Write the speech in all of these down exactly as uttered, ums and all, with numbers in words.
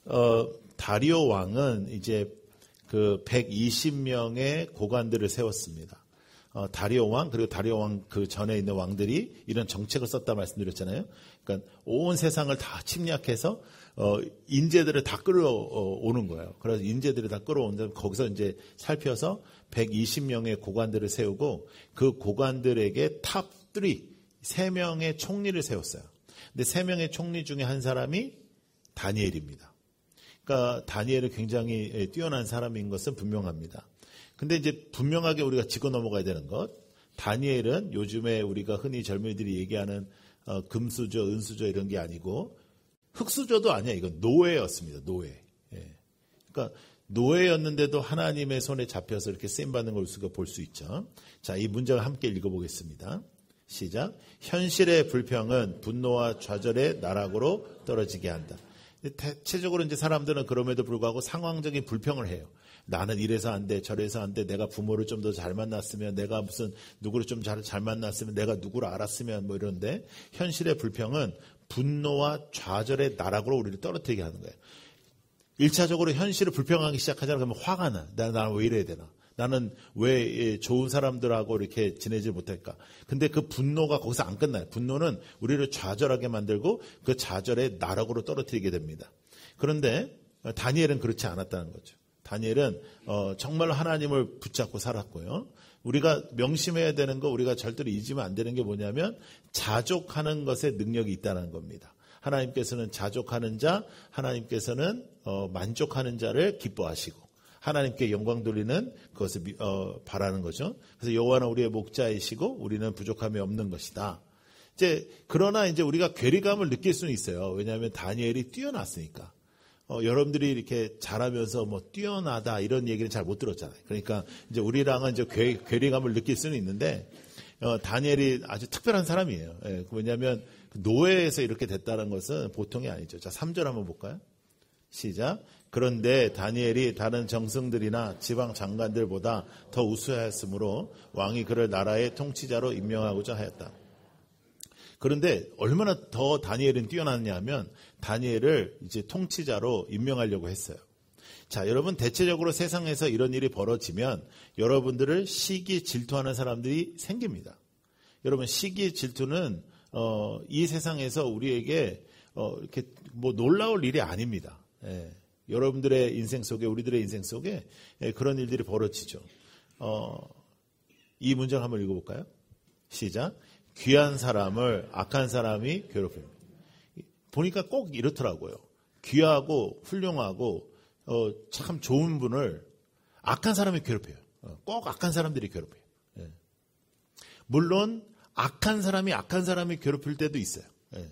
어, 다리오 왕은 이제 그 백이십 명의 고관들을 세웠습니다. 어, 다리오 왕, 그리고 다리오 왕 그 전에 있는 왕들이 이런 정책을 썼다 말씀드렸잖아요. 그러니까 온 세상을 다 침략해서 어, 인재들을 다 끌어오는 거예요. 그래서 인재들을 다 끌어오는데 거기서 이제 살펴서 백이십 명의 고관들을 세우고 그 고관들에게 탑 삼, 세 명의 총리를 세웠어요. 근데 세 명의 총리 중에 한 사람이 다니엘입니다. 그러니까 다니엘은 굉장히 뛰어난 사람인 것은 분명합니다. 근데 이제 분명하게 우리가 짚고 넘어가야 되는 것, 다니엘은 요즘에 우리가 흔히 젊은이들이 얘기하는 어, 금수저, 은수저 이런 게 아니고 흙수저도 아니야. 이건 노예였습니다. 노예. 예. 그러니까 노예였는데도 하나님의 손에 잡혀서 이렇게 쓰임받는 걸 우리가 볼 수 있죠. 자, 이 문장을 함께 읽어보겠습니다. 시작. 현실의 불평은 분노와 좌절의 나락으로 떨어지게 한다. 대체적으로 이제 사람들은 그럼에도 불구하고 상황적인 불평을 해요. 나는 이래서 안 돼, 저래서 안 돼, 내가 부모를 좀 더 잘 만났으면, 내가 무슨 누구를 좀 잘 잘 만났으면, 내가 누구를 알았으면 뭐 이런데 현실의 불평은 분노와 좌절의 나락으로 우리를 떨어뜨리게 하는 거예요. 일차적으로 현실을 불평하기 시작하잖아. 그러면 화가 나. 나, 나는 왜 이래야 되나? 나는 왜 좋은 사람들하고 이렇게 지내지 못할까? 근데 그 분노가 거기서 안 끝나요. 분노는 우리를 좌절하게 만들고 그 좌절의 나락으로 떨어뜨리게 됩니다. 그런데 다니엘은 그렇지 않았다는 거죠. 다니엘은 어, 정말 하나님을 붙잡고 살았고요. 우리가 명심해야 되는 거, 우리가 절대로 잊으면 안 되는 게 뭐냐면 자족하는 것에 능력이 있다는 겁니다. 하나님께서는 자족하는 자, 하나님께서는 어, 만족하는 자를 기뻐하시고 하나님께 영광 돌리는 그것을 어, 바라는 거죠. 그래서 여호와는 우리의 목자이시고 우리는 부족함이 없는 것이다. 이제 그러나 이제 우리가 괴리감을 느낄 수는 있어요. 왜냐하면 다니엘이 뛰어났으니까. 어, 여러분들이 이렇게 잘하면서 뭐 뛰어나다 이런 얘기는 잘 못 들었잖아요. 그러니까 이제 우리랑은 이제 괴, 괴리감을 느낄 수는 있는데 어, 다니엘이 아주 특별한 사람이에요. 예, 왜냐하면 노예에서 이렇게 됐다는 것은 보통이 아니죠. 자, 삼 절 한번 볼까요? 시작. 그런데 다니엘이 다른 정승들이나 지방 장관들보다 더 우수하였으므로 왕이 그를 나라의 통치자로 임명하고자 하였다. 그런데 얼마나 더 다니엘은 뛰어났냐 하면 다니엘을 이제 통치자로 임명하려고 했어요. 자, 여러분 대체적으로 세상에서 이런 일이 벌어지면 여러분들을 시기 질투하는 사람들이 생깁니다. 여러분 시기 질투는 어, 이 세상에서 우리에게 어, 이렇게 뭐 놀라울 일이 아닙니다. 예. 여러분들의 인생 속에 우리들의 인생 속에 예, 그런 일들이 벌어지죠. 어, 이 문장 한번 읽어볼까요? 시작. 귀한 사람을 악한 사람이 괴롭힙니다. 보니까 꼭 이렇더라고요. 귀하고 훌륭하고 어, 참 좋은 분을 악한 사람이 괴롭혀요. 어, 꼭 악한 사람들이 괴롭혀요. 예. 물론 악한 사람이 악한 사람이 괴롭힐 때도 있어요. 예.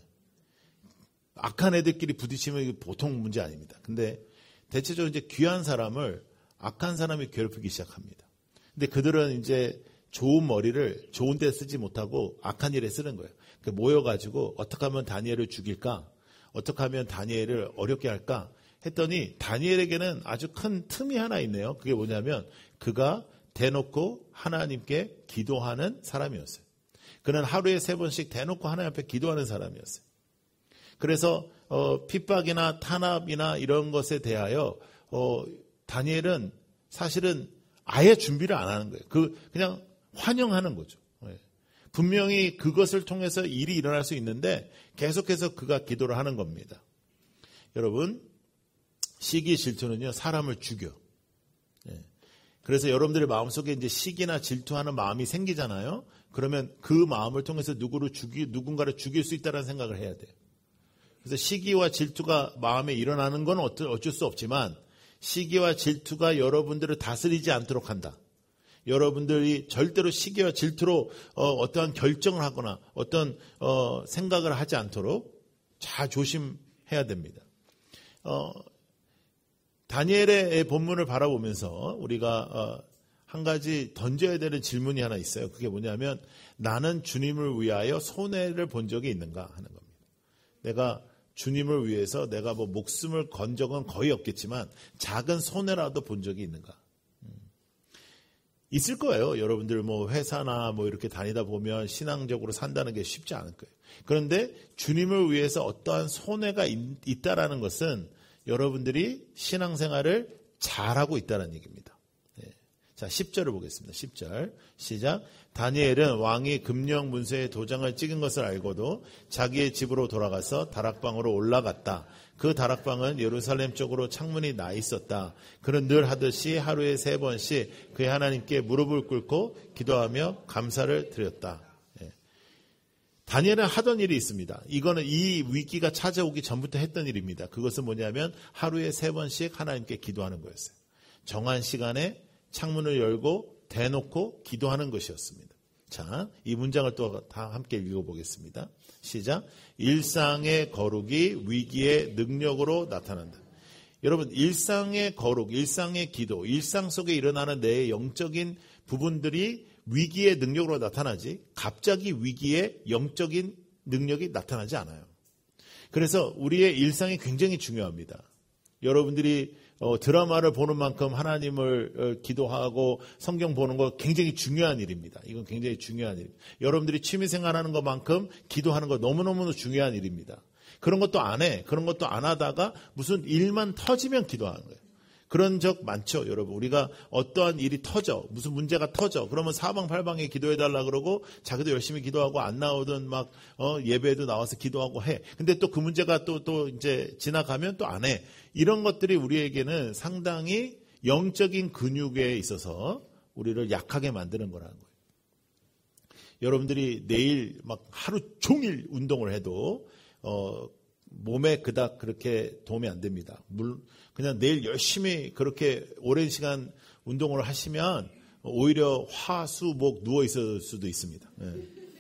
악한 애들끼리 부딪히면 이게 보통 문제 아닙니다. 근데 대체적으로 이제 귀한 사람을 악한 사람이 괴롭히기 시작합니다. 근데 그들은 이제 좋은 머리를 좋은 데 쓰지 못하고 악한 일에 쓰는 거예요. 모여가지고 어떻게 하면 다니엘을 죽일까? 어떻게 하면 다니엘을 어렵게 할까? 했더니 다니엘에게는 아주 큰 틈이 하나 있네요. 그게 뭐냐면 그가 대놓고 하나님께 기도하는 사람이었어요. 그는 하루에 세 번씩 대놓고 하나님 앞에 기도하는 사람이었어요. 그래서 어, 핍박이나 탄압이나 이런 것에 대하여 어, 다니엘은 사실은 아예 준비를 안 하는 거예요. 그 그냥 환영하는 거죠. 네. 분명히 그것을 통해서 일이 일어날 수 있는데 계속해서 그가 기도를 하는 겁니다. 여러분 시기 질투는요 사람을 죽여. 네. 그래서 여러분들의 마음속에 이제 시기나 질투하는 마음이 생기잖아요. 그러면 그 마음을 통해서 누구를 죽이 누군가를 죽일 수 있다는 생각을 해야 돼요. 그래서 시기와 질투가 마음에 일어나는 건 어쩔 수 없지만 시기와 질투가 여러분들을 다스리지 않도록 한다. 여러분들이 절대로 시기와 질투로 어, 어떠한 결정을 하거나 어떤 어, 생각을 하지 않도록 잘 조심해야 됩니다. 어, 다니엘의 본문을 바라보면서 우리가 어, 한 가지 던져야 되는 질문이 하나 있어요. 그게 뭐냐면 나는 주님을 위하여 손해를 본 적이 있는가 하는 겁니다. 내가 주님을 위해서 내가 뭐 목숨을 건 적은 거의 없겠지만 작은 손해라도 본 적이 있는가? 음. 있을 거예요. 여러분들 뭐 회사나 뭐 이렇게 다니다 보면 신앙적으로 산다는 게 쉽지 않을 거예요. 그런데 주님을 위해서 어떠한 손해가 있, 있다라는 것은 여러분들이 신앙생활을 잘하고 있다는 얘기입니다. 네. 자, 십 절을 보겠습니다. 십 절 시작. 다니엘은 왕이 금령 문서에 도장을 찍은 것을 알고도 자기의 집으로 돌아가서 다락방으로 올라갔다. 그 다락방은 예루살렘 쪽으로 창문이 나 있었다. 그는 늘 하듯이 하루에 세 번씩 그의 하나님께 무릎을 꿇고 기도하며 감사를 드렸다. 예. 다니엘은 하던 일이 있습니다. 이거는 이 위기가 찾아오기 전부터 했던 일입니다. 그것은 뭐냐면 하루에 세 번씩 하나님께 기도하는 거였어요. 정한 시간에 창문을 열고 대놓고 기도하는 것이었습니다. 자, 이 문장을 또 다 함께 읽어보겠습니다. 시작. 일상의 거룩이 위기의 능력으로 나타난다. 여러분, 일상의 거룩, 일상의 기도, 일상 속에 일어나는 내 영적인 부분들이 위기의 능력으로 나타나지 갑자기 위기의 영적인 능력이 나타나지 않아요. 그래서 우리의 일상이 굉장히 중요합니다. 여러분들이 어, 드라마를 보는 만큼 하나님을 어, 기도하고 성경 보는 거 굉장히 중요한 일입니다. 이건 굉장히 중요한 일입니다. 여러분들이 취미생활하는 것만큼 기도하는 거 너무너무 중요한 일입니다. 그런 것도 안 해. 그런 것도 안 하다가 무슨 일만 터지면 기도하는 거예요. 그런 적 많죠, 여러분. 우리가 어떠한 일이 터져, 무슨 문제가 터져, 그러면 사방팔방에 기도해달라 그러고 자기도 열심히 기도하고 안 나오든 막 어, 예배에도 나와서 기도하고 해. 근데 또 그 문제가 또 또 이제 지나가면 또 안 해. 이런 것들이 우리에게는 상당히 영적인 근육에 있어서 우리를 약하게 만드는 거라는 거예요. 여러분들이 내일 막 하루 종일 운동을 해도 어, 몸에 그닥 그렇게 도움이 안 됩니다. 물 그냥 내일 열심히 그렇게 오랜 시간 운동을 하시면 오히려 화, 수, 목 누워 있을 수도 있습니다. 네.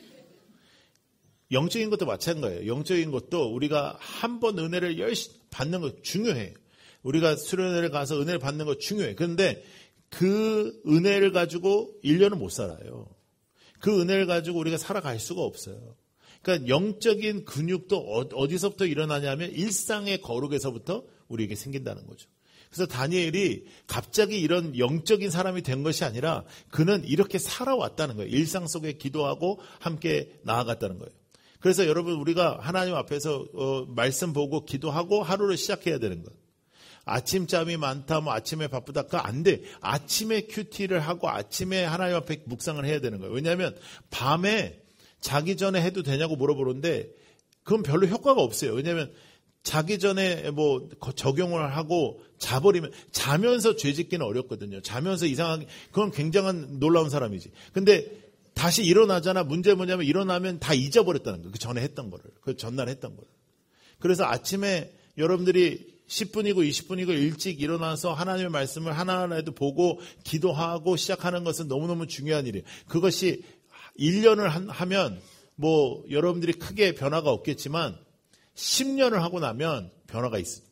영적인 것도 마찬가지예요. 영적인 것도 우리가 한 번 은혜를 열심히 받는 거 중요해요. 우리가 수련회를 가서 은혜를 받는 거 중요해요. 그런데 그 은혜를 가지고 일 년은 못 살아요. 그 은혜를 가지고 우리가 살아갈 수가 없어요. 그러니까 영적인 근육도 어디서부터 일어나냐면 일상의 거룩에서부터 우리에게 생긴다는 거죠. 그래서 다니엘이 갑자기 이런 영적인 사람이 된 것이 아니라 그는 이렇게 살아왔다는 거예요. 일상 속에 기도하고 함께 나아갔다는 거예요. 그래서 여러분 우리가 하나님 앞에서 어, 말씀 보고 기도하고 하루를 시작해야 되는 거예요. 아침잠이 많다, 뭐 아침에 바쁘다, 그거 안 돼. 아침에 큐티를 하고 아침에 하나님 앞에 묵상을 해야 되는 거예요. 왜냐하면 밤에 자기 전에 해도 되냐고 물어보는데 그건 별로 효과가 없어요. 왜냐하면 자기 전에 뭐 적용을 하고 자버리면 자면서 죄 짓기는 어렵거든요. 자면서 이상하게 그건 굉장한 놀라운 사람이지. 근데 다시 일어나잖아. 문제 뭐냐면 일어나면 다 잊어버렸다는 거예요. 그 전에 했던 거를. 그 전날 했던 거를. 그래서 아침에 여러분들이 십 분이고 이십 분이고 일찍 일어나서 하나님의 말씀을 하나하나도 보고 기도하고 시작하는 것은 너무너무 중요한 일이에요. 그것이 일 년을 하면 뭐 여러분들이 크게 변화가 없겠지만 십 년을 하고 나면 변화가 있어요.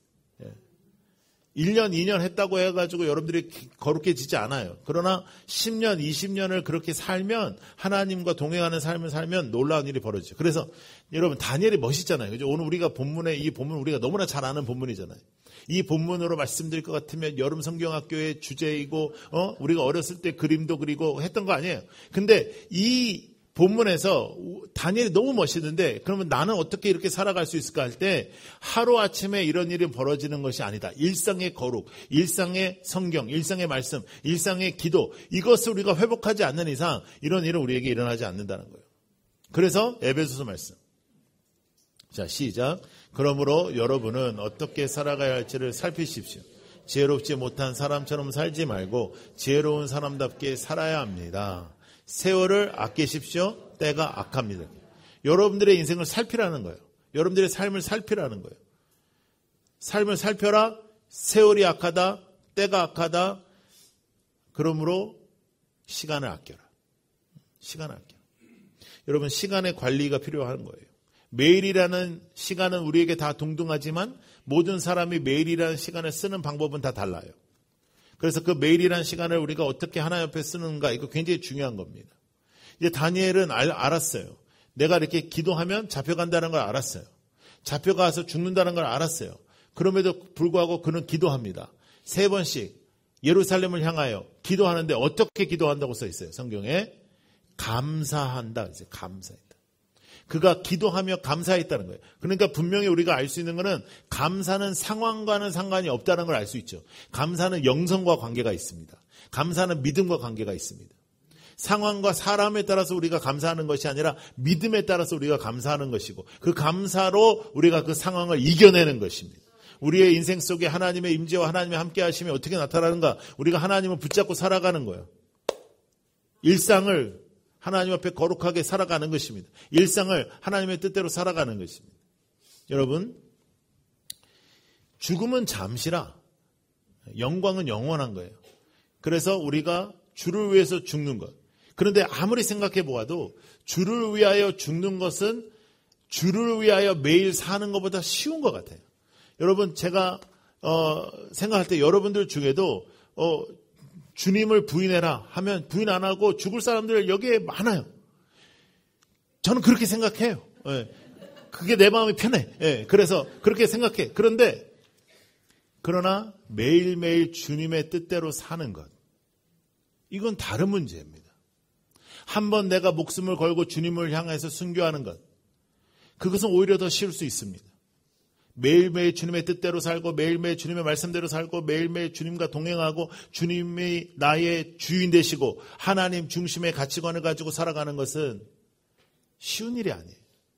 일 년, 이 년 했다고 해가지고 여러분들이 거룩해지지 않아요. 그러나 십 년, 이십 년을 그렇게 살면 하나님과 동행하는 삶을 살면 놀라운 일이 벌어지죠. 그래서 여러분 다니엘이 멋있잖아요. 그죠? 오늘 우리가 본문에 이 본문 우리가 너무나 잘 아는 본문이잖아요. 이 본문으로 말씀드릴 것 같으면 여름 성경학교의 주제이고 어? 우리가 어렸을 때 그림도 그리고 했던 거 아니에요. 근데 이 본문에서 다니엘이 너무 멋있는데 그러면 나는 어떻게 이렇게 살아갈 수 있을까 할 때 하루아침에 이런 일이 벌어지는 것이 아니다. 일상의 거룩, 일상의 성경, 일상의 말씀, 일상의 기도 이것을 우리가 회복하지 않는 이상 이런 일은 우리에게 일어나지 않는다는 거예요. 그래서 에베소서 말씀. 자, 시작. 그러므로 여러분은 어떻게 살아가야 할지를 살피십시오. 지혜롭지 못한 사람처럼 살지 말고 지혜로운 사람답게 살아야 합니다. 세월을 아끼십시오. 때가 악합니다. 여러분들의 인생을 살피라는 거예요. 여러분들의 삶을 살피라는 거예요. 삶을 살펴라. 세월이 악하다. 때가 악하다. 그러므로 시간을 아껴라. 시간을 아껴라. 여러분 시간의 관리가 필요한 거예요. 매일이라는 시간은 우리에게 다 동등하지만 모든 사람이 매일이라는 시간을 쓰는 방법은 다 달라요. 그래서 그 매일이라는 시간을 우리가 어떻게 하나님 앞에 쓰는가 이거 굉장히 중요한 겁니다. 이제 다니엘은 알, 알았어요. 내가 이렇게 기도하면 잡혀간다는 걸 알았어요. 잡혀가서 죽는다는 걸 알았어요. 그럼에도 불구하고 그는 기도합니다. 세 번씩 예루살렘을 향하여 기도하는데 어떻게 기도한다고 써 있어요. 성경에 감사한다. 감사했다. 그가 기도하며 감사했다는 거예요. 그러니까 분명히 우리가 알 수 있는 것은 감사는 상황과는 상관이 없다는 걸 알 수 있죠. 감사는 영성과 관계가 있습니다. 감사는 믿음과 관계가 있습니다. 상황과 사람에 따라서 우리가 감사하는 것이 아니라 믿음에 따라서 우리가 감사하는 것이고 그 감사로 우리가 그 상황을 이겨내는 것입니다. 우리의 인생 속에 하나님의 임재와 하나님의 함께 하심이 어떻게 나타나는가? 우리가 하나님을 붙잡고 살아가는 거예요. 일상을 하나님 앞에 거룩하게 살아가는 것입니다. 일상을 하나님의 뜻대로 살아가는 것입니다. 여러분, 죽음은 잠시라 영광은 영원한 거예요. 그래서 우리가 주를 위해서 죽는 것. 그런데 아무리 생각해 보아도 주를 위하여 죽는 것은 주를 위하여 매일 사는 것보다 쉬운 것 같아요. 여러분, 제가 어, 생각할 때 여러분들 중에도 어, 주님을 부인해라 하면 부인 안 하고 죽을 사람들 여기에 많아요. 저는 그렇게 생각해요. 예. 그게 내 마음이 편해. 예. 그래서 그렇게 생각해. 그런데 그러나 매일매일 주님의 뜻대로 사는 것, 이건 다른 문제입니다. 한번 내가 목숨을 걸고 주님을 향해서 순교하는 것, 그것은 오히려 더 쉬울 수 있습니다. 매일매일 주님의 뜻대로 살고 매일매일 주님의 말씀대로 살고 매일매일 주님과 동행하고 주님이 나의 주인 되시고 하나님 중심의 가치관을 가지고 살아가는 것은 쉬운 일이 아니에요.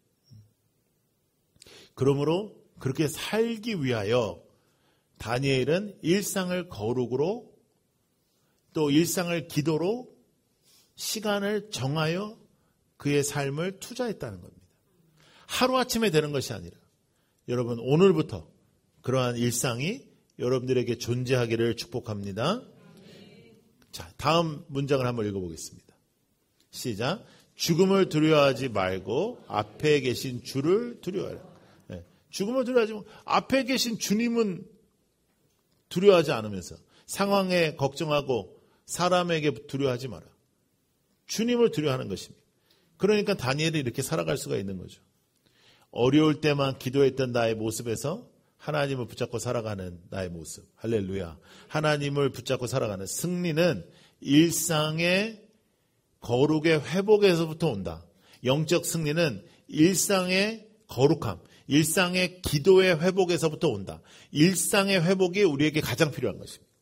그러므로 그렇게 살기 위하여 다니엘은 일상을 거룩으로 또 일상을 기도로 시간을 정하여 그의 삶을 투자했다는 겁니다. 하루아침에 되는 것이 아니라 여러분, 오늘부터 그러한 일상이 여러분들에게 존재하기를 축복합니다. 자, 다음 문장을 한번 읽어보겠습니다. 시작. 죽음을 두려워하지 말고 앞에 계신 주를 두려워하라. 네. 죽음을 두려워하지 말고 앞에 계신 주님은 두려워하지 않으면서 상황에 걱정하고 사람에게 두려워하지 마라. 주님을 두려워하는 것입니다. 그러니까 다니엘이 이렇게 살아갈 수가 있는 거죠. 어려울 때만 기도했던 나의 모습에서 하나님을 붙잡고 살아가는 나의 모습. 할렐루야. 하나님을 붙잡고 살아가는 승리는 일상의 거룩의 회복에서부터 온다. 영적 승리는 일상의 거룩함, 일상의 기도의 회복에서부터 온다. 일상의 회복이 우리에게 가장 필요한 것입니다.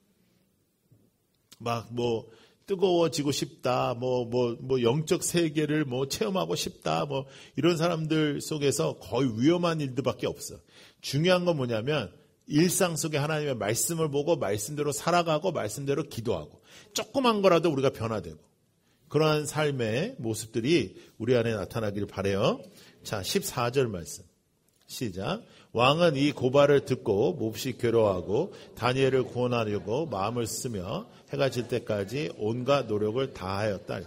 막 뭐 뜨거워지고 싶다, 뭐, 뭐, 뭐, 영적 세계를 뭐, 체험하고 싶다, 뭐, 이런 사람들 속에서 거의 위험한 일들밖에 없어. 중요한 건 뭐냐면, 일상 속에 하나님의 말씀을 보고, 말씀대로 살아가고, 말씀대로 기도하고, 조그만 거라도 우리가 변화되고, 그러한 삶의 모습들이 우리 안에 나타나기를 바라요. 자, 십사 절 말씀. 시작. 왕은 이 고발을 듣고 몹시 괴로워하고 다니엘을 구원하려고 마음을 쓰며 해가 질 때까지 온갖 노력을 다하였다.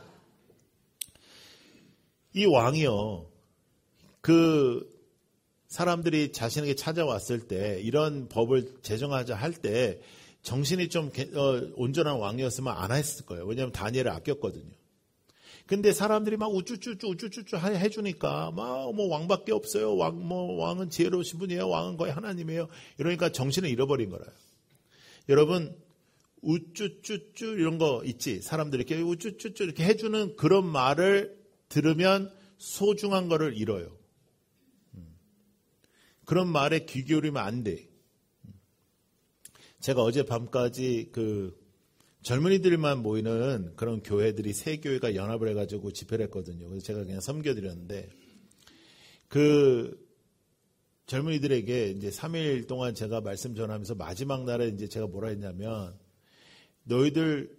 이 왕이요, 그 사람들이 자신에게 찾아왔을 때 이런 법을 제정하자 할 때 정신이 좀 온전한 왕이었으면 안 했을 거예요. 왜냐하면 다니엘을 아꼈거든요. 근데 사람들이 막 우쭈쭈쭈 우쭈쭈쭈 해주니까 막 뭐 왕밖에 없어요. 왕 뭐 왕은 지혜로우신 분이에요. 왕은 거의 하나님이에요. 이러니까 정신을 잃어버린 거라요. 여러분, 우쭈쭈쭈 이런 거 있지. 사람들이 이렇게 우쭈쭈쭈 이렇게 해주는 그런 말을 들으면 소중한 거를 잃어요. 그런 말에 귀 기울이면 안 돼. 제가 어제 밤까지 그 젊은이들만 모이는 그런 교회들이 세 교회가 연합을 해가지고 집회를 했거든요. 그래서 제가 그냥 섬겨드렸는데, 그 젊은이들에게 이제 삼 일 동안 제가 말씀 전하면서 마지막 날에 이제 제가 뭐라 했냐면, 너희들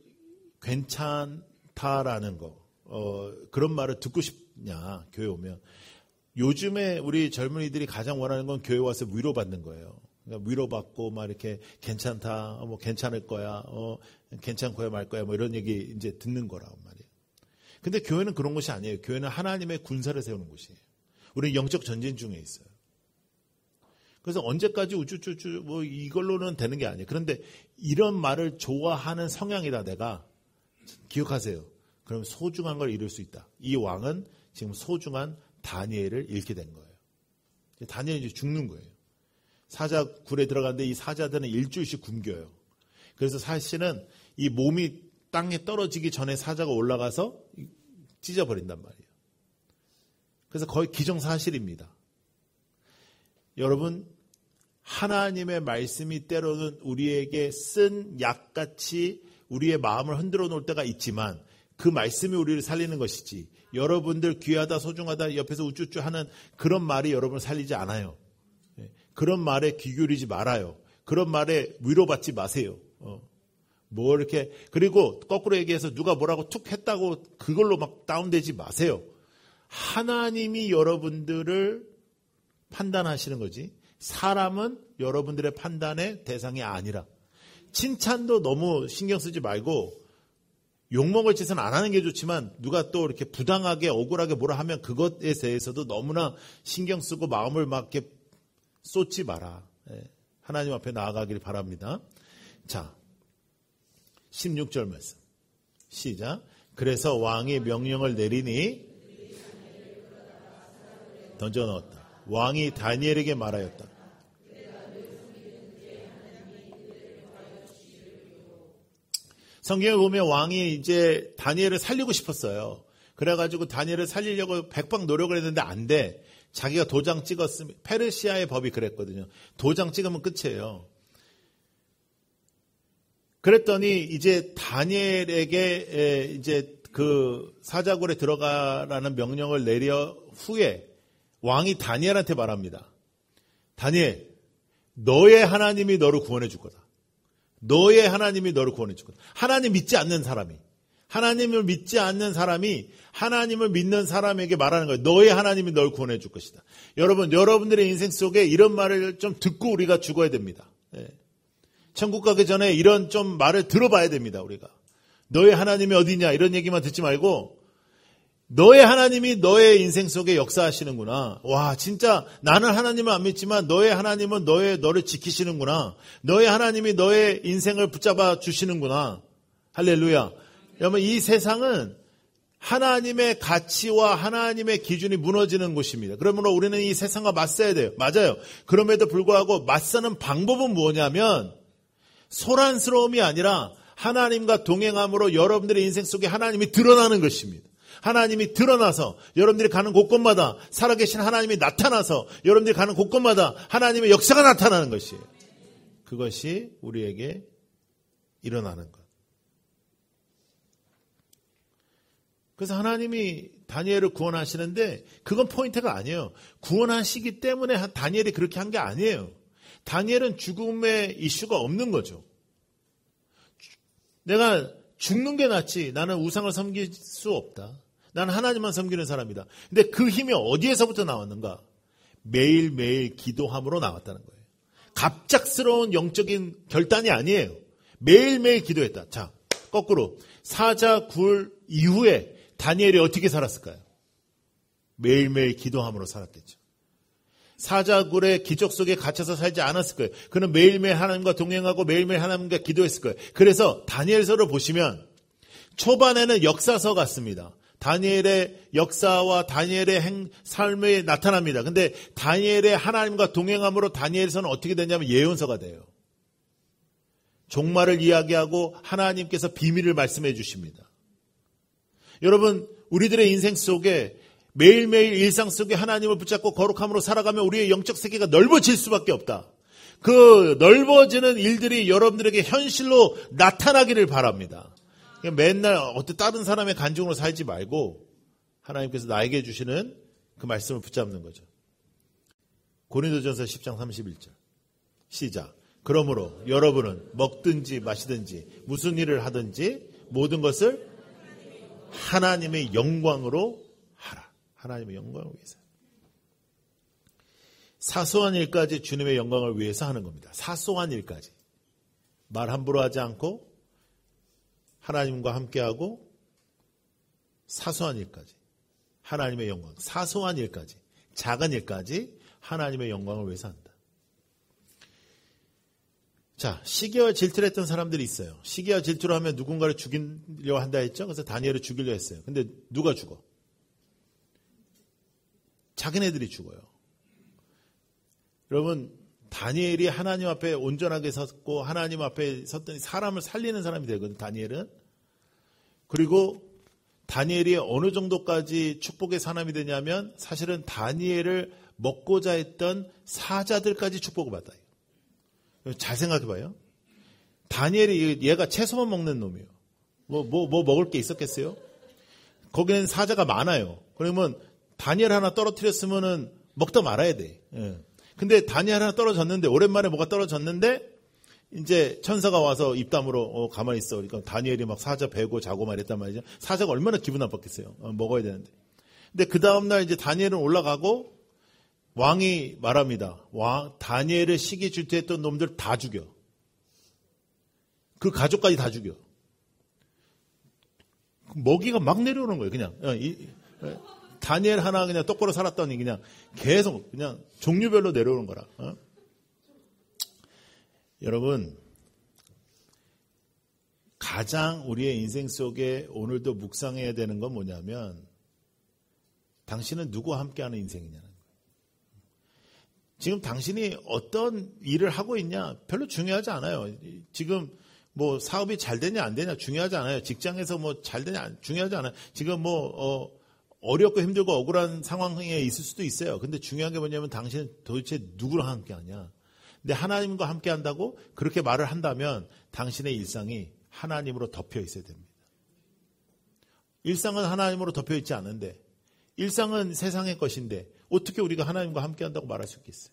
괜찮다라는 거, 어, 그런 말을 듣고 싶냐, 교회 오면. 요즘에 우리 젊은이들이 가장 원하는 건 교회 와서 위로받는 거예요. 그러니까 위로받고 막 이렇게 괜찮다, 뭐 괜찮을 거야, 어, 괜찮고야 말 거야, 뭐 이런 얘기 이제 듣는 거라고 말이에요. 근데 교회는 그런 곳이 아니에요. 교회는 하나님의 군사를 세우는 곳이에요. 우리는 영적 전쟁 중에 있어요. 그래서 언제까지 우쭈쭈쭈 뭐 이걸로는 되는 게 아니에요. 그런데 이런 말을 좋아하는 성향이다 내가. 기억하세요. 그럼 소중한 걸 잃을 수 있다. 이 왕은 지금 소중한 다니엘을 잃게 된 거예요. 다니엘이 이제 죽는 거예요. 사자 굴에 들어갔는데 이 사자들은 일주일씩 굶겨요. 그래서 사실은 이 몸이 땅에 떨어지기 전에 사자가 올라가서 찢어버린단 말이에요. 그래서 거의 기정사실입니다. 여러분, 하나님의 말씀이 때로는 우리에게 쓴 약같이 우리의 마음을 흔들어 놓을 때가 있지만 그 말씀이 우리를 살리는 것이지, 여러분들 귀하다 소중하다 옆에서 우쭈쭈 하는 그런 말이 여러분을 살리지 않아요. 그런 말에 귀 기울이지 말아요. 그런 말에 위로받지 마세요. 어. 뭐 이렇게, 그리고 거꾸로 얘기해서 누가 뭐라고 툭 했다고 그걸로 막 다운되지 마세요. 하나님이 여러분들을 판단하시는 거지, 사람은 여러분들의 판단의 대상이 아니라. 칭찬도 너무 신경 쓰지 말고, 욕먹을 짓은 안 하는 게 좋지만 누가 또 이렇게 부당하게 억울하게 뭐라 하면 그것에 대해서도 너무나 신경 쓰고 마음을 막 이렇게 쏟지 마라. 하나님 앞에 나아가길 바랍니다. 자, 십육 절 말씀 시작. 그래서 왕이 명령을 내리니 던져 넣었다. 왕이 다니엘에게 말하였다. 성경에 보면 왕이 이제 다니엘을 살리고 싶었어요. 그래가지고 다니엘을 살리려고 백방 노력을 했는데 안 돼. 자기가 도장 찍었으면, 페르시아의 법이 그랬거든요. 도장 찍으면 끝이에요. 그랬더니 이제 다니엘에게 이제 그 사자굴에 들어가라는 명령을 내려 후에 왕이 다니엘한테 말합니다. 다니엘, 너의 하나님이 너를 구원해 줄 거다. 너의 하나님이 너를 구원해 줄 거다. 하나님 믿지 않는 사람이, 하나님을 믿지 않는 사람이 하나님을 믿는 사람에게 말하는 거예요. 너의 하나님이 널 구원해 줄 것이다. 여러분, 여러분들의 인생 속에 이런 말을 좀 듣고 우리가 죽어야 됩니다. 예. 천국 가기 전에 이런 좀 말을 들어봐야 됩니다. 우리가 너의 하나님이 어디냐 이런 얘기만 듣지 말고, 너의 하나님이 너의 인생 속에 역사하시는구나. 와, 진짜 나는 하나님을 안 믿지만 너의 하나님은 너의 너를 지키시는구나. 너의 하나님이 너의 인생을 붙잡아 주시는구나. 할렐루야. 여러분, 이 세상은 하나님의 가치와 하나님의 기준이 무너지는 곳입니다. 그러므로 우리는 이 세상과 맞서야 돼요. 맞아요. 그럼에도 불구하고 맞서는 방법은 뭐냐면, 소란스러움이 아니라 하나님과 동행함으로 여러분들의 인생 속에 하나님이 드러나는 것입니다. 하나님이 드러나서 여러분들이 가는 곳곳마다 살아계신 하나님이 나타나서 여러분들이 가는 곳곳마다 하나님의 역사가 나타나는 것이에요. 그것이 우리에게 일어나는 것. 그래서 하나님이 다니엘을 구원하시는데 그건 포인트가 아니에요. 구원하시기 때문에 다니엘이 그렇게 한 게 아니에요. 다니엘은 죽음의 이슈가 없는 거죠. 내가 죽는 게 낫지, 나는 우상을 섬길 수 없다. 나는 하나님만 섬기는 사람이다. 근데 그 힘이 어디에서부터 나왔는가? 매일매일 기도함으로 나왔다는 거예요. 갑작스러운 영적인 결단이 아니에요. 매일매일 기도했다. 자, 거꾸로 사자굴 이후에 다니엘이 어떻게 살았을까요? 매일매일 기도함으로 살았겠죠. 사자굴의 기적 속에 갇혀서 살지 않았을 거예요. 그는 매일매일 하나님과 동행하고 매일매일 하나님과 기도했을 거예요. 그래서 다니엘서를 보시면 초반에는 역사서 같습니다. 다니엘의 역사와 다니엘의 행, 삶에 나타납니다. 근데 다니엘의 하나님과 동행함으로 다니엘서는 어떻게 되냐면 예언서가 돼요. 종말을 이야기하고 하나님께서 비밀을 말씀해 주십니다. 여러분, 우리들의 인생 속에 매일매일 일상 속에 하나님을 붙잡고 거룩함으로 살아가면 우리의 영적 세계가 넓어질 수밖에 없다. 그 넓어지는 일들이 여러분들에게 현실로 나타나기를 바랍니다. 맨날 어떤 다른 사람의 간증으로 살지 말고 하나님께서 나에게 주시는 그 말씀을 붙잡는 거죠. 고린도전서 십 장 삼십일 절 시작. 그러므로 여러분은 먹든지 마시든지 무슨 일을 하든지 모든 것을 하나님의 영광으로 하라. 하나님의 영광을 위해서. 사소한 일까지 주님의 영광을 위해서 하는 겁니다. 사소한 일까지. 말 함부로 하지 않고 하나님과 함께하고 사소한 일까지. 하나님의 영광. 사소한 일까지. 작은 일까지 하나님의 영광을 위해서 한다. 자, 시기와 질투를 했던 사람들이 있어요. 시기와 질투를 하면 누군가를 죽이려 한다 했죠. 그래서 다니엘을 죽이려 했어요. 근데 누가 죽어? 자기네들이 죽어요. 여러분, 다니엘이 하나님 앞에 온전하게 섰고 하나님 앞에 섰더니 사람을 살리는 사람이 되거든요. 다니엘은. 그리고 다니엘이 어느 정도까지 축복의 사람이 되냐면 사실은 다니엘을 먹고자 했던 사자들까지 축복을 받아요. 잘 생각해봐요. 다니엘이 얘가 채소만 먹는 놈이에요. 뭐, 뭐, 뭐 먹을 게 있었겠어요? 거기는 사자가 많아요. 그러면 다니엘 하나 떨어뜨렸으면은 먹다 말아야 돼. 예. 근데 다니엘 하나 떨어졌는데, 오랜만에 뭐가 떨어졌는데, 이제 천사가 와서 입담으로 어, 가만히 있어. 그러니까 다니엘이 막 사자 베고 자고 말했단 말이죠. 사자가 얼마나 기분 나빴겠어요. 어, 먹어야 되는데. 근데 그 다음날 이제 다니엘은 올라가고 왕이 말합니다. 왕, 다니엘을 시기 질투했던 놈들 다 죽여. 그 가족까지 다 죽여. 먹이가 막 내려오는 거예요. 그냥. 어, 이, 어, 다니엘 하나 그냥 똑바로 살았더니 그냥 계속 그냥 종류별로 내려오는 거라. 어? 여러분, 가장 우리의 인생 속에 오늘도 묵상해야 되는 건 뭐냐면 당신은 누구와 함께하는 인생이냐는 거예요. 지금 당신이 어떤 일을 하고 있냐 별로 중요하지 않아요. 지금 뭐 사업이 잘 되냐 안 되냐 중요하지 않아요. 직장에서 뭐 잘 되냐 중요하지 않아요. 지금 뭐 어, 어렵고 힘들고 억울한 상황에 있을 수도 있어요. 근데 중요한 게 뭐냐면 당신은 도대체 누구랑 함께하냐. 근데 하나님과 함께 한다고 그렇게 말을 한다면 당신의 일상이 하나님으로 덮여 있어야 됩니다. 일상은 하나님으로 덮여 있지 않은데 일상은 세상의 것인데 어떻게 우리가 하나님과 함께 한다고 말할 수 있겠어요?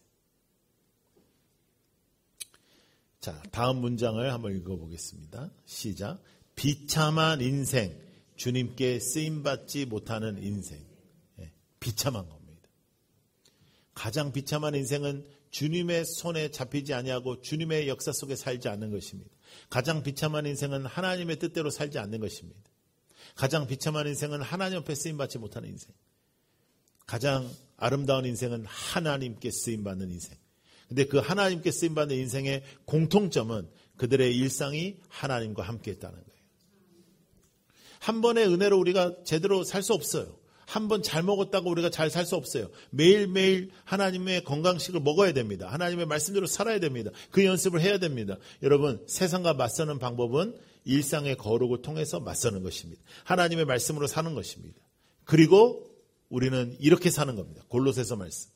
자, 다음 문장을 한번 읽어보겠습니다. 시작. 비참한 인생, 주님께 쓰임받지 못하는 인생. 예, 비참한 겁니다. 가장 비참한 인생은 주님의 손에 잡히지 아니하고 주님의 역사 속에 살지 않는 것입니다. 가장 비참한 인생은 하나님의 뜻대로 살지 않는 것입니다. 가장 비참한 인생은 하나님 앞에 쓰임받지 못하는 인생. 가장 아름다운 인생은 하나님께 쓰임받는 인생. 근데 그 하나님께 쓰임받는 인생의 공통점은 그들의 일상이 하나님과 함께 했다는 거예요. 한 번의 은혜로 우리가 제대로 살 수 없어요. 한 번 잘 먹었다고 우리가 잘 살 수 없어요. 매일매일 하나님의 건강식을 먹어야 됩니다. 하나님의 말씀대로 살아야 됩니다. 그 연습을 해야 됩니다. 여러분, 세상과 맞서는 방법은 일상의 거룩을 통해서 맞서는 것입니다. 하나님의 말씀으로 사는 것입니다. 그리고 우리는 이렇게 사는 겁니다. 골로새서 말씀.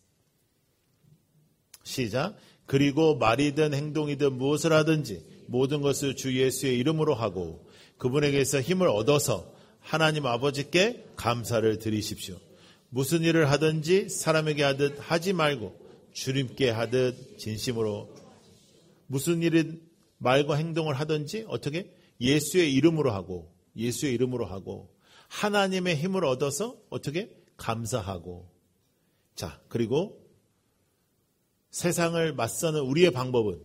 시작. 그리고 말이든 행동이든 무엇을 하든지 모든 것을 주 예수의 이름으로 하고 그분에게서 힘을 얻어서 하나님 아버지께 감사를 드리십시오. 무슨 일을 하든지 사람에게 하듯 하지 말고 주님께 하듯 진심으로. 무슨 일은 말과 행동을 하든지 어떻게? 예수의 이름으로 하고 예수의 이름으로 하고 하나님의 힘을 얻어서 어떻게? 감사하고. 자, 그리고 세상을 맞서는 우리의 방법은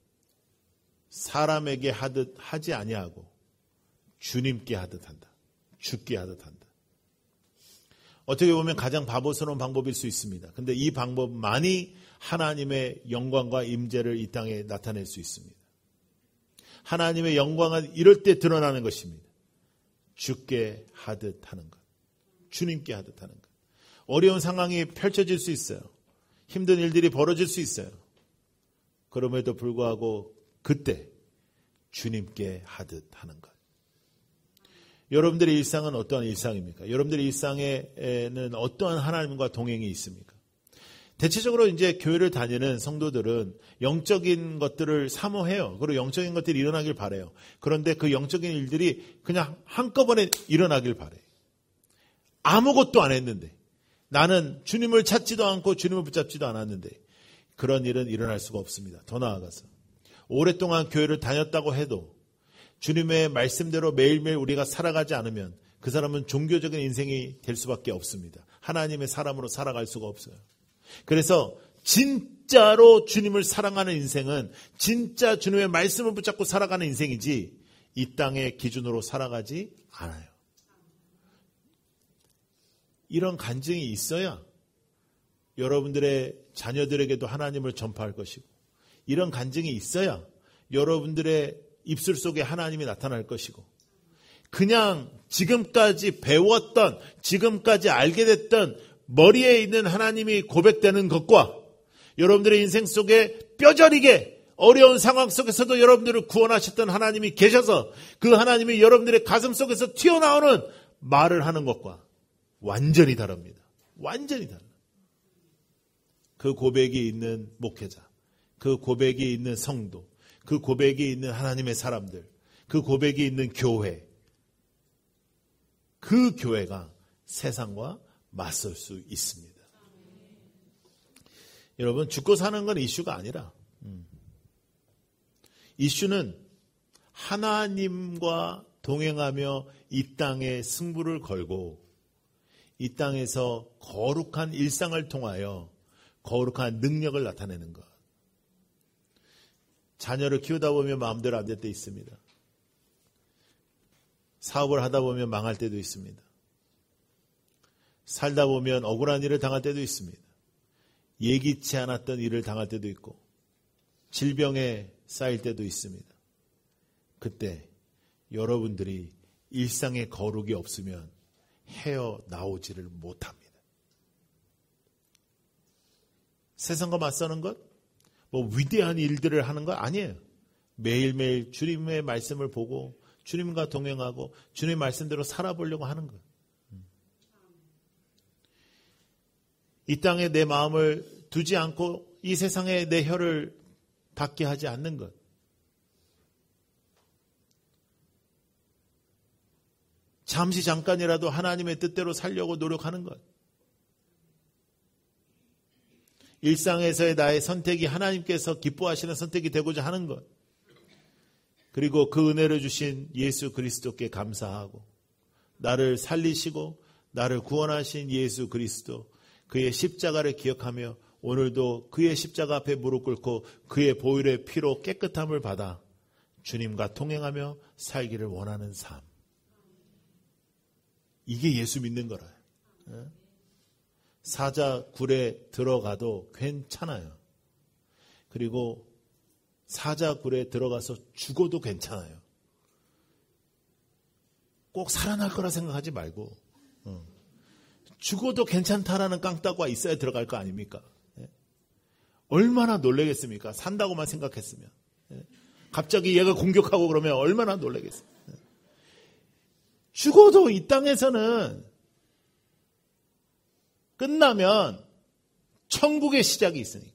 사람에게 하듯 하지 아니하고 주님께 하듯 한다. 죽게 하듯 한다. 어떻게 보면 가장 바보스러운 방법일 수 있습니다. 근데 이 방법만이 하나님의 영광과 임재를 이 땅에 나타낼 수 있습니다. 하나님의 영광은 이럴 때 드러나는 것입니다. 죽게 하듯 하는 것. 주님께 하듯 하는 것. 어려운 상황이 펼쳐질 수 있어요. 힘든 일들이 벌어질 수 있어요. 그럼에도 불구하고 그때 주님께 하듯 하는 것. 여러분들의 일상은 어떠한 일상입니까? 여러분들의 일상에는 어떠한 하나님과 동행이 있습니까? 대체적으로 이제 교회를 다니는 성도들은 영적인 것들을 사모해요. 그리고 영적인 것들이 일어나길 바라요. 그런데 그 영적인 일들이 그냥 한꺼번에 일어나길 바라요. 아무것도 안 했는데 나는 주님을 찾지도 않고 주님을 붙잡지도 않았는데 그런 일은 일어날 수가 없습니다. 더 나아가서 오랫동안 교회를 다녔다고 해도 주님의 말씀대로 매일매일 우리가 살아가지 않으면 그 사람은 종교적인 인생이 될 수밖에 없습니다. 하나님의 사람으로 살아갈 수가 없어요. 그래서 진짜로 주님을 사랑하는 인생은 진짜 주님의 말씀을 붙잡고 살아가는 인생이지 이 땅의 기준으로 살아가지 않아요. 이런 간증이 있어야 여러분들의 자녀들에게도 하나님을 전파할 것이고 이런 간증이 있어야 여러분들의 입술 속에 하나님이 나타날 것이고 그냥 지금까지 배웠던 지금까지 알게 됐던 머리에 있는 하나님이 고백되는 것과 여러분들의 인생 속에 뼈저리게 어려운 상황 속에서도 여러분들을 구원하셨던 하나님이 계셔서 그 하나님이 여러분들의 가슴 속에서 튀어나오는 말을 하는 것과 완전히 다릅니다. 완전히 달라. 그 고백이 있는 목회자, 그 고백이 있는 성도, 그 고백이 있는 하나님의 사람들, 그 고백이 있는 교회, 그 교회가 세상과 맞설 수 있습니다. 여러분, 죽고 사는 건 이슈가 아니라 음. 이슈는 하나님과 동행하며 이 땅에 승부를 걸고 이 땅에서 거룩한 일상을 통하여 거룩한 능력을 나타내는 것. 자녀를 키우다 보면 마음대로 안 될 때 있습니다. 사업을 하다 보면 망할 때도 있습니다. 살다 보면 억울한 일을 당할 때도 있습니다. 예기치 않았던 일을 당할 때도 있고 질병에 쌓일 때도 있습니다. 그때 여러분들이 일상의 거룩이 없으면 헤어나오지를 못합니다. 세상과 맞서는 것, 뭐 위대한 일들을 하는 거 아니에요. 매일매일 주님의 말씀을 보고 주님과 동행하고 주님의 말씀대로 살아보려고 하는 것. 이 땅에 내 마음을 두지 않고 이 세상에 내 혀를 닿게 하지 않는 것. 잠시 잠깐이라도 하나님의 뜻대로 살려고 노력하는 것. 일상에서의 나의 선택이 하나님께서 기뻐하시는 선택이 되고자 하는 것. 그리고 그 은혜를 주신 예수 그리스도께 감사하고 나를 살리시고 나를 구원하신 예수 그리스도 그의 십자가를 기억하며 오늘도 그의 십자가 앞에 무릎 꿇고 그의 보혈의 피로 깨끗함을 받아 주님과 동행하며 살기를 원하는 삶. 이게 예수 믿는 거라요. 사자굴에 들어가도 괜찮아요. 그리고 사자굴에 들어가서 죽어도 괜찮아요. 꼭 살아날 거라 생각하지 말고 죽어도 괜찮다라는 깡따구가 있어야 들어갈 거 아닙니까? 얼마나 놀라겠습니까? 산다고만 생각했으면. 갑자기 얘가 공격하고 그러면 얼마나 놀라겠어요. 죽어도 이 땅에서는 끝나면 천국의 시작이 있으니까.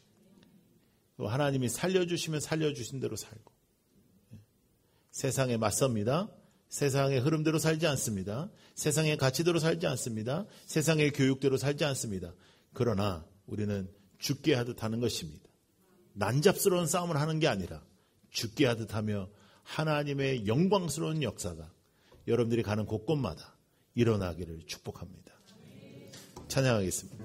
하나님이 살려주시면 살려주신 대로 살고. 세상에 맞섭니다. 세상의 흐름대로 살지 않습니다. 세상의 가치대로 살지 않습니다. 세상의 교육대로 살지 않습니다. 그러나 우리는 죽게 하듯 하는 것입니다. 난잡스러운 싸움을 하는 게 아니라 죽게 하듯 하며 하나님의 영광스러운 역사가 여러분들이 가는 곳곳마다 일어나기를 축복합니다. 찬양하겠습니다.